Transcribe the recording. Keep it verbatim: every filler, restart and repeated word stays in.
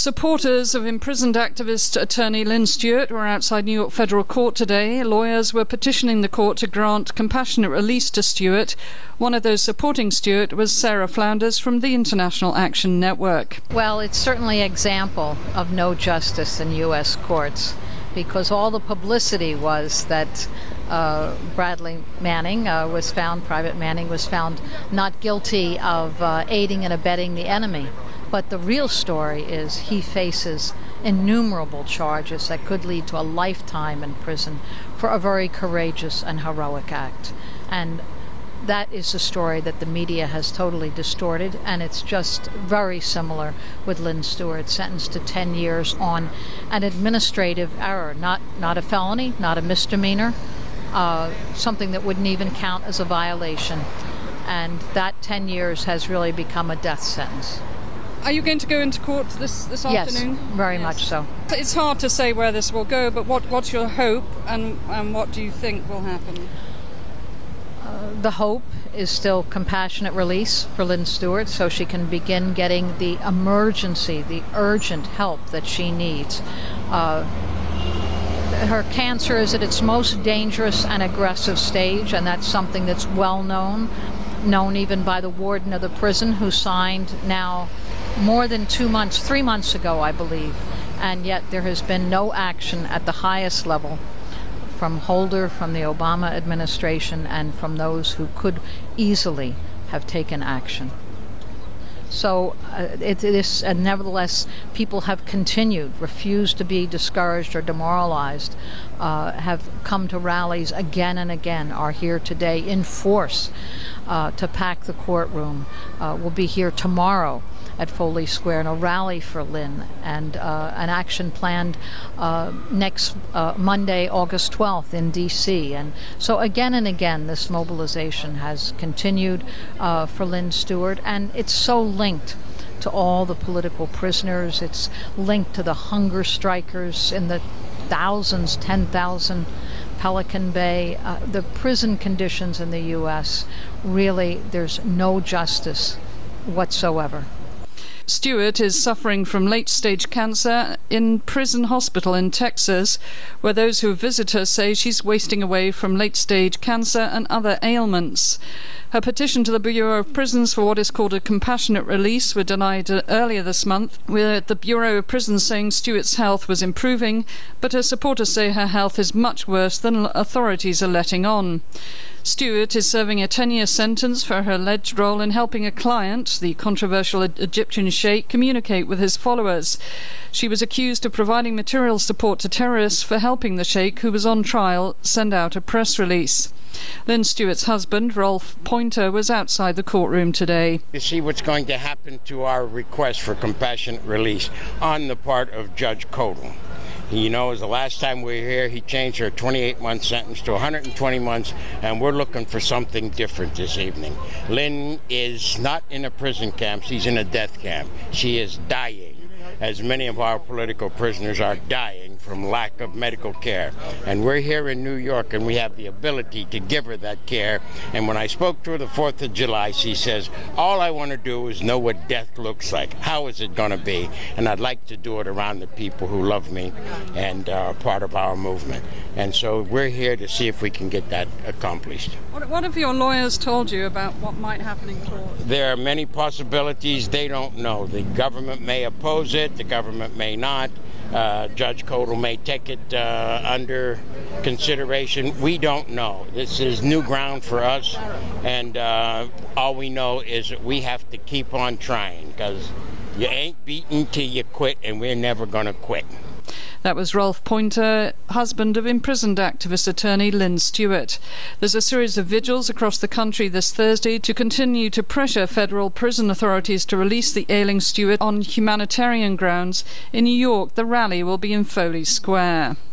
Supporters of imprisoned activist attorney Lynn Stewart were outside New York Federal Court today. Lawyers were petitioning the court to grant compassionate release to Stewart. One of those supporting Stewart was Sarah Flounders from the International Action Network. Well, it's certainly an example of no justice in U S courts, because all the publicity was that uh, Bradley Manning uh, was found, Private Manning was found not guilty of uh, aiding and abetting the enemy. But the real story is he faces innumerable charges that could lead to a lifetime in prison for a very courageous and heroic act. And that is the story that the media has totally distorted, and it's just very similar with Lynn Stewart, sentenced to ten years on an administrative error, not, not a felony, not a misdemeanor, uh, something that wouldn't even count as a violation. And that ten years has really become a death sentence. Are you going to go into court this, this yes, afternoon? Very yes, much so. It's hard to say where this will go, but what, what's your hope, and, and what do you think will happen? Uh, the hope is still compassionate release for Lynn Stewart, so she can begin getting the emergency, the urgent help that she needs. Uh, her cancer is at its most dangerous and aggressive stage, and that's something that's well known, known even by the warden of the prison, who signed now more than two months, three months ago, I believe, and yet there has been no action at the highest level from Holder, from the Obama administration, and from those who could easily have taken action. So uh, it is, and nevertheless, people have continued, refused to be discouraged or demoralized, uh, have come to rallies again and again, are here today in force uh, to pack the courtroom, uh, will be here tomorrow at Foley Square in a rally for Lynn, and uh, an action planned uh, next uh, Monday, August twelfth in D C And so again and again this mobilization has continued uh, for Lynn Stewart, and it's so linked to all the political prisoners. It's linked to the hunger strikers in the thousands, ten thousand Pelican Bay. Uh, the prison conditions in the U S, really, there's no justice whatsoever. Stewart is suffering from late-stage cancer in prison hospital in Texas, where those who visit her say she's wasting away from late-stage cancer and other ailments. Her petition to the Bureau of Prisons for what is called a compassionate release were denied uh, earlier this month, with the Bureau of Prisons saying Stewart's health was improving, but her supporters say her health is much worse than authorities are letting on. Stewart is serving a ten-year sentence for her alleged role in helping a client, the controversial Egyptian sheikh, communicate with his followers. She was accused of providing material support to terrorists for helping the sheikh, who was on trial, send out a press release. Lynn Stewart's husband, Rolf Poynter, was outside the courtroom today. To see what's going to happen to our request for compassionate release on the part of Judge Kodal. You know, as the last time we were here, he changed her twenty-eight month sentence to one hundred twenty months, and we're looking for something different this evening. Lynn is not in a prison camp, she's in a death camp. She is dying, as many of our political prisoners are dying from lack of medical care. And we're here in New York, and we have the ability to give her that care. And when I spoke to her the fourth of July, she says, all I want to do is know what death looks like. How is it going to be? And I'd like to do it around the people who love me and are part of our movement. And so we're here to see if we can get that accomplished. What, what have your lawyers told you about what might happen in court? There are many possibilities. They don't know. The government may oppose it. The government may not. Uh, Judge Kodal may take it uh, under consideration. We don't know. This is new ground for us, and uh, all we know is that we have to keep on trying, because you ain't beaten till you quit, and we're never going to quit. That was Rolf Poynter, husband of imprisoned activist attorney Lynn Stewart. There's a series of vigils across the country this Thursday to continue to pressure federal prison authorities to release the ailing Stewart on humanitarian grounds. In New York, the rally will be in Foley Square.